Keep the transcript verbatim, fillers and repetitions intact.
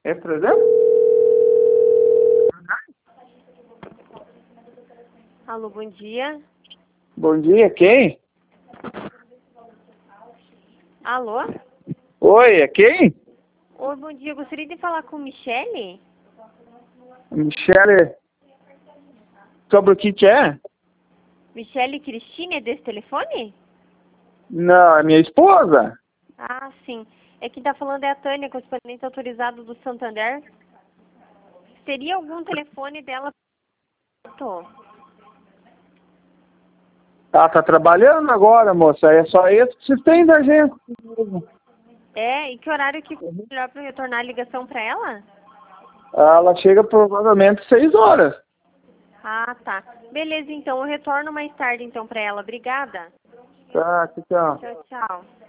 É, por exemplo? Alô, bom dia. Bom dia, quem? Alô? Oi, é quem? Oi, bom dia. Eu gostaria de falar com Michele. Michele. Sobre o que que é? Michele Cristine, é desse telefone? Não, é minha esposa. Ah, sim. É que tá falando é a Tânia, correspondente autorizado do Santander. Seria algum telefone dela? Tô. Ela tá trabalhando agora, moça. É só esse que vocês têm da gente. É, e que horário que foi melhor para eu retornar a ligação para ela? Ela chega provavelmente seis horas. Ah, tá. Beleza, então. Eu retorno mais tarde, então, para ela. Obrigada. Tá, tchau. Tchau, tchau.